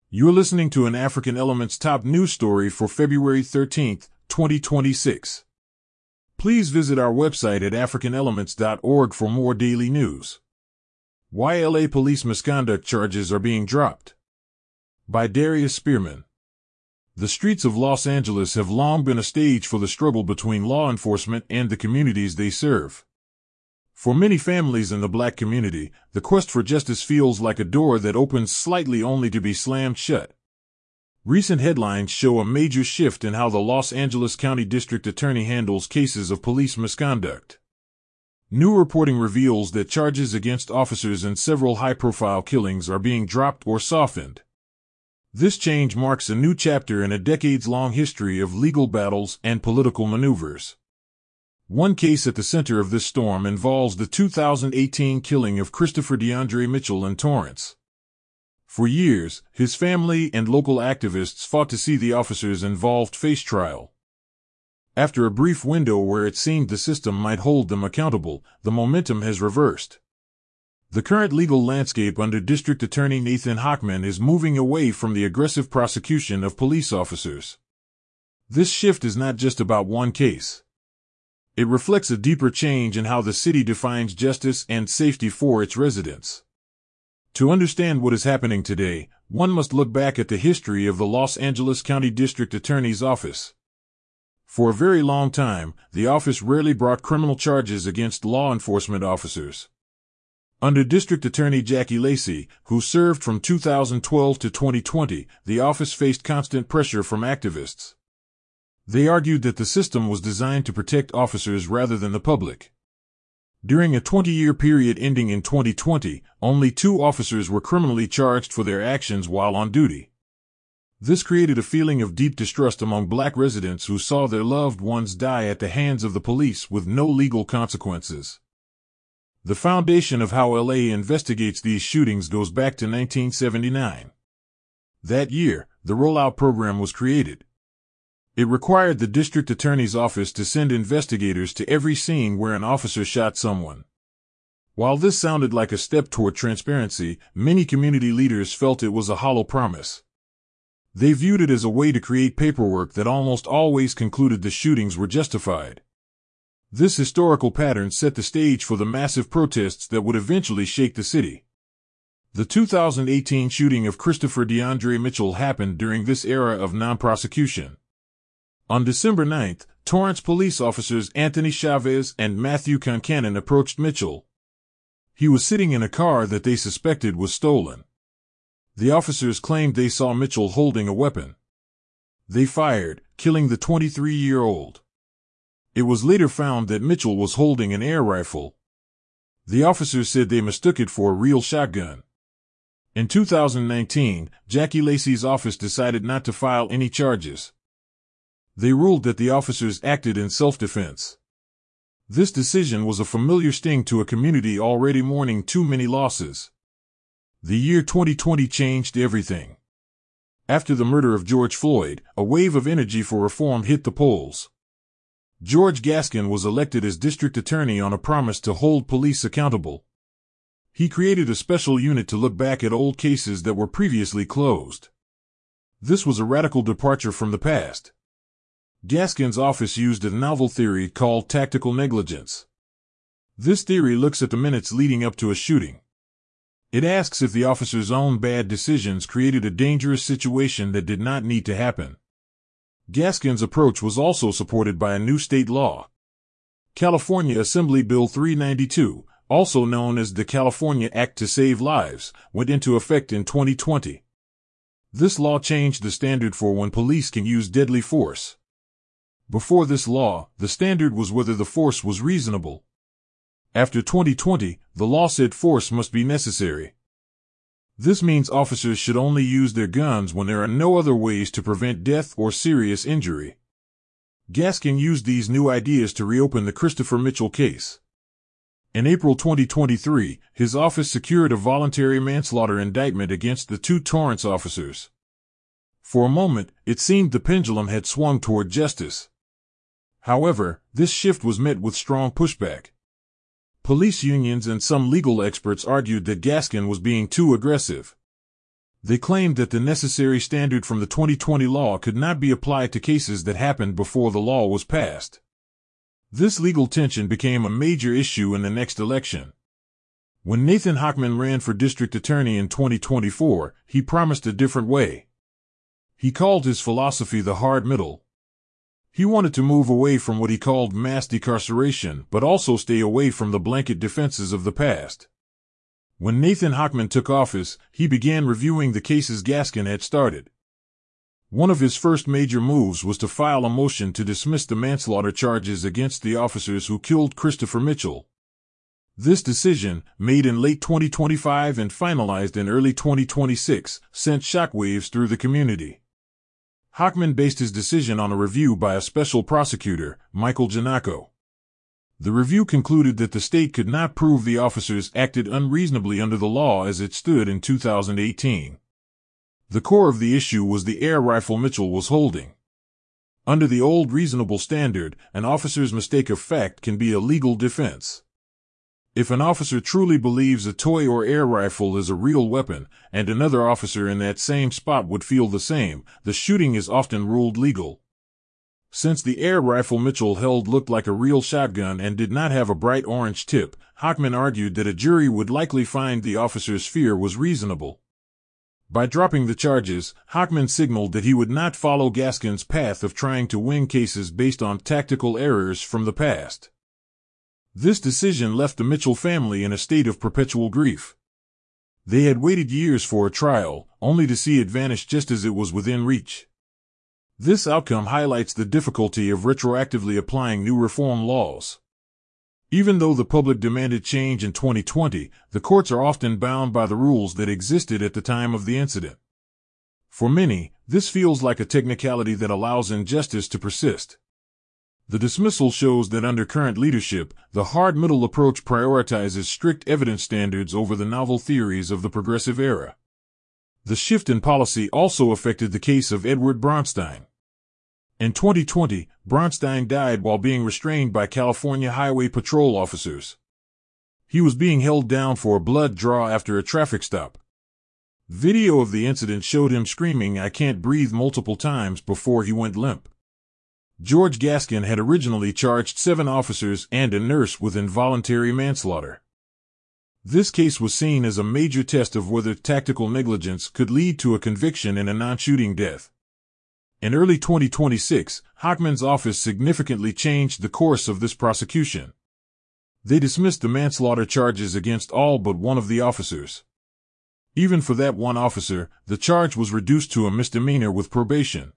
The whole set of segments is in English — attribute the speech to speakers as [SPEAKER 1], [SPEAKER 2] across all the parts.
[SPEAKER 1] You're listening to an African Elements top news story for February 13th, 2026. Please visit our website at africanelements.org for more daily news. Why LA police misconduct charges are being dropped. By Darius Spearman. The streets of Los Angeles have long been a stage for the struggle between law enforcement and the communities they serve. For many families in the black community, the quest for justice feels like a door that opens slightly only to be slammed shut. Recent headlines show a major shift in how the Los Angeles County District Attorney handles cases of police misconduct. New reporting reveals that charges against officers in several high-profile killings are being dropped or softened. This change marks a new chapter in a decades-long history of legal battles and political maneuvers. One case at the center of this storm involves the 2018 killing of Christopher DeAndre Mitchell in Torrance. For years, his family and local activists fought to see the officers involved face trial. After a brief window where it seemed the system might hold them accountable, the momentum has reversed. The current legal landscape under District Attorney Nathan Hochman is moving away from the aggressive prosecution of police officers. This shift is not just about one case. It reflects a deeper change in how the city defines justice and safety for its residents. To understand what is happening today, one must look back at the history of the Los Angeles County District Attorney's Office. For a very long time, the office rarely brought criminal charges against law enforcement officers. Under District Attorney Jackie Lacey, who served from 2012 to 2020, the office faced constant pressure from activists. They argued that the system was designed to protect officers rather than the public. During a 20-year period ending in 2020, only 2 officers were criminally charged for their actions while on duty. This created a feeling of deep distrust among black residents who saw their loved ones die at the hands of the police with no legal consequences. The foundation of how LA investigates these shootings goes back to 1979. That year, the Rollout Program was created. It required the district attorney's office to send investigators to every scene where an officer shot someone. While this sounded like a step toward transparency, many community leaders felt it was a hollow promise. They viewed it as a way to create paperwork that almost always concluded the shootings were justified. This historical pattern set the stage for the massive protests that would eventually shake the city. The 2018 shooting of Christopher DeAndre Mitchell happened during this era of non-prosecution. On December 9th, Torrance police officers Anthony Chavez and Matthew Concannon approached Mitchell. He was sitting in a car that they suspected was stolen. The officers claimed they saw Mitchell holding a weapon. They fired, killing the 23-year-old. It was later found that Mitchell was holding an air rifle. The officers said they mistook it for a real shotgun. In 2019, Jackie Lacey's office decided not to file any charges. They ruled that the officers acted in self-defense. This decision was a familiar sting to a community already mourning too many losses. The year 2020 changed everything. After the murder of George Floyd, a wave of energy for reform hit the polls. George Gascon was elected as district attorney on a promise to hold police accountable. He created a special unit to look back at old cases that were previously closed. This was a radical departure from the past. Gascon's office used a novel theory called tactical negligence. This theory looks at the minutes leading up to a shooting. It asks if the officer's own bad decisions created a dangerous situation that did not need to happen. Gascon's approach was also supported by a new state law. California Assembly Bill 392, also known as the California Act to Save Lives, went into effect in 2020. This law changed the standard for when police can use deadly force. Before this law, the standard was whether the force was reasonable. After 2020, the law said force must be necessary. This means officers should only use their guns when there are no other ways to prevent death or serious injury. Gascon used these new ideas to reopen the Christopher Mitchell case. In April 2023, his office secured a voluntary manslaughter indictment against the 2 Torrance officers. For a moment, it seemed the pendulum had swung toward justice. However, this shift was met with strong pushback. Police unions and some legal experts argued that Gascon was being too aggressive. They claimed that the necessary standard from the 2020 law could not be applied to cases that happened before the law was passed. This legal tension became a major issue in the next election. When Nathan Hochman ran for district attorney in 2024, he promised a different way. He called his philosophy the hard middle. He wanted to move away from what he called mass decarceration, but also stay away from the blanket defenses of the past. When Nathan Hochman took office, he began reviewing the cases Gaskin had started. One of his first major moves was to file a motion to dismiss the manslaughter charges against the officers who killed Christopher Mitchell. This decision, made in late 2025 and finalized in early 2026, sent shockwaves through the community. Hochman based his decision on a review by a special prosecutor, Michael Giannacco. The review concluded that the state could not prove the officers acted unreasonably under the law as it stood in 2018. The core of the issue was the air rifle Mitchell was holding. Under the old reasonable standard, an officer's mistake of fact can be a legal defense. If an officer truly believes a toy or air rifle is a real weapon, and another officer in that same spot would feel the same, the shooting is often ruled legal. Since the air rifle Mitchell held looked like a real shotgun and did not have a bright orange tip, Hochman argued that a jury would likely find the officer's fear was reasonable. By dropping the charges, Hochman signaled that he would not follow Gaskin's path of trying to win cases based on tactical errors from the past. This decision left the Mitchell family in a state of perpetual grief. They had waited years for a trial, only to see it vanish just as it was within reach. This outcome highlights the difficulty of retroactively applying new reform laws. Even though the public demanded change in 2020, the courts are often bound by the rules that existed at the time of the incident. For many, this feels like a technicality that allows injustice to persist. The dismissal shows that under current leadership, the hard middle approach prioritizes strict evidence standards over the novel theories of the progressive era. The shift in policy also affected the case of Edward Bronstein. In 2020, Bronstein died while being restrained by California Highway Patrol officers. He was being held down for a blood draw after a traffic stop. Video of the incident showed him screaming "I can't breathe" multiple times before he went limp. George Gaskin had originally charged 7 officers and a nurse with involuntary manslaughter. This case was seen as a major test of whether tactical negligence could lead to a conviction in a non-shooting death. In early 2026, Hochman's office significantly changed the course of this prosecution. They dismissed the manslaughter charges against all but one of the officers. Even for that one officer, the charge was reduced to a misdemeanor with probation.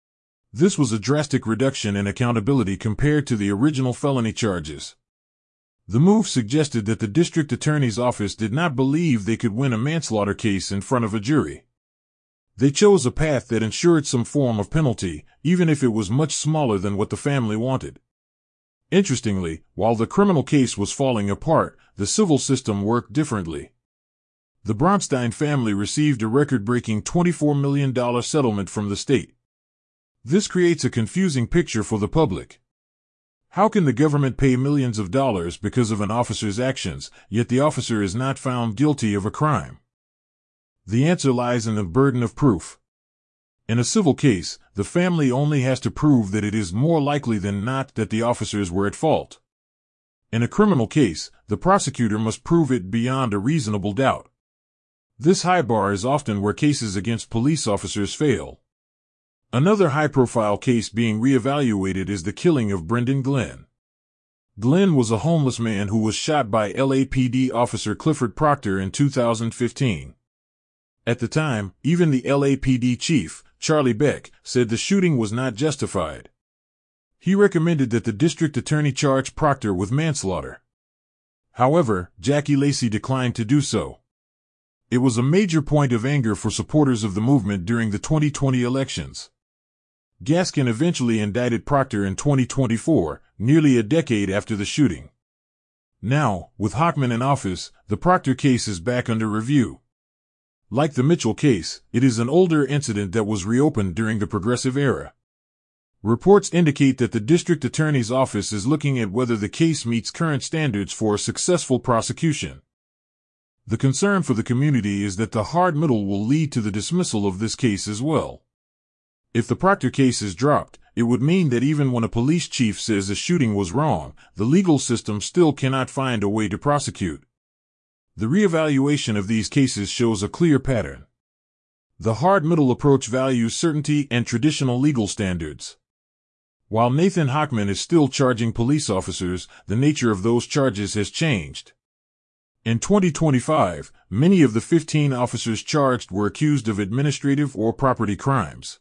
[SPEAKER 1] This was a drastic reduction in accountability compared to the original felony charges. The move suggested that the district attorney's office did not believe they could win a manslaughter case in front of a jury. They chose a path that ensured some form of penalty, even if it was much smaller than what the family wanted. Interestingly, while the criminal case was falling apart, the civil system worked differently. The Bronstein family received a record-breaking $24 million settlement from the state. This creates a confusing picture for the public. How can the government pay millions of dollars because of an officer's actions, yet the officer is not found guilty of a crime? The answer lies in the burden of proof. In a civil case, the family only has to prove that it is more likely than not that the officers were at fault. In a criminal case, the prosecutor must prove it beyond a reasonable doubt. This high bar is often where cases against police officers fail. Another high-profile case being reevaluated is the killing of Brendan Glenn. Glenn was a homeless man who was shot by LAPD officer Clifford Proctor in 2015. At the time, even the LAPD chief, Charlie Beck, said the shooting was not justified. He recommended that the district attorney charge Proctor with manslaughter. However, Jackie Lacey declined to do so. It was a major point of anger for supporters of the movement during the 2020 elections. Gaskin eventually indicted Proctor in 2024, nearly a decade after the shooting. Now, with Hochman in office, the Proctor case is back under review. Like the Mitchell case, it is an older incident that was reopened during the progressive era. Reports indicate that the district attorney's office is looking at whether the case meets current standards for a successful prosecution. The concern for the community is that the hard middle will lead to the dismissal of this case as well. If the Proctor case is dropped, it would mean that even when a police chief says a shooting was wrong, the legal system still cannot find a way to prosecute. The reevaluation of these cases shows a clear pattern. The hard middle approach values certainty and traditional legal standards. While Nathan Hochman is still charging police officers, the nature of those charges has changed. In 2025, many of the 15 officers charged were accused of administrative or property crimes.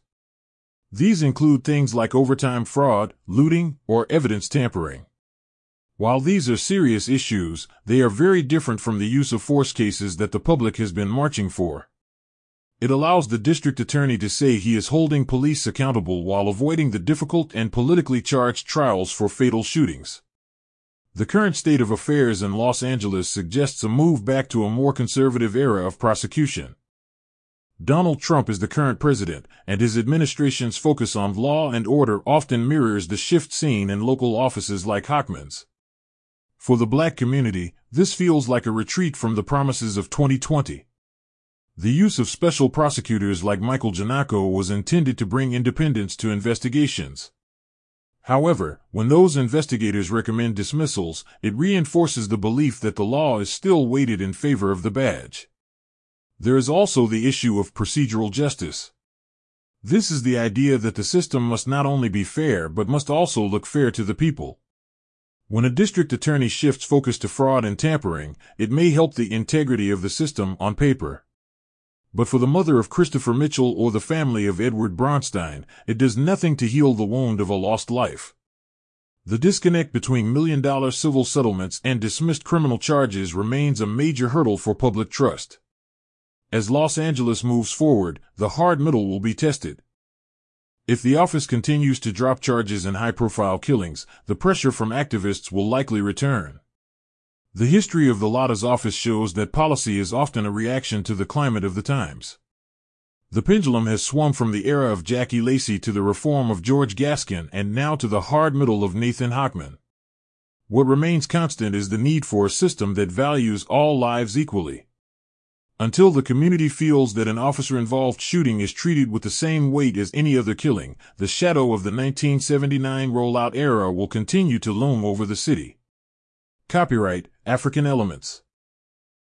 [SPEAKER 1] These include things like overtime fraud, looting, or evidence tampering. While these are serious issues, they are very different from the use of force cases that the public has been marching for. It allows the district attorney to say he is holding police accountable while avoiding the difficult and politically charged trials for fatal shootings. The current state of affairs in Los Angeles suggests a move back to a more conservative era of prosecution. Donald Trump is the current president, and his administration's focus on law and order often mirrors the shift seen in local offices like Hochman's. For the black community, this feels like a retreat from the promises of 2020. The use of special prosecutors like Michael Ginocco was intended to bring independence to investigations. However, when those investigators recommend dismissals, it reinforces the belief that the law is still weighted in favor of the badge. There is also the issue of procedural justice. This is the idea that the system must not only be fair but must also look fair to the people. When a district attorney shifts focus to fraud and tampering, it may help the integrity of the system on paper. But for the mother of Christopher Mitchell or the family of Edward Bronstein, it does nothing to heal the wound of a lost life. The disconnect between million-dollar civil settlements and dismissed criminal charges remains a major hurdle for public trust. As Los Angeles moves forward, the hard middle will be tested. If the office continues to drop charges in high-profile killings, the pressure from activists will likely return. The history of the Lada's office shows that policy is often a reaction to the climate of the times. The pendulum has swung from the era of Jackie Lacey to the reform of George Gaskin and now to the hard middle of Nathan Hochman. What remains constant is the need for a system that values all lives equally. Until the community feels that an officer-involved shooting is treated with the same weight as any other killing, the shadow of the 1979 rollout era will continue to loom over the city. Copyright, African Elements.